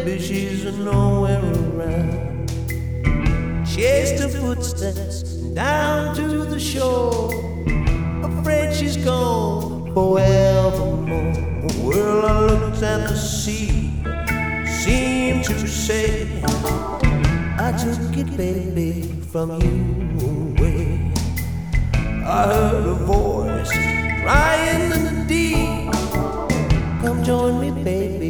Maybe she's nowhere around. Chased her footsteps down to the shore, afraid she's gone forevermore. Well, I looked at the sea, seemed to say, I took it, baby, from you away. I heard a voice crying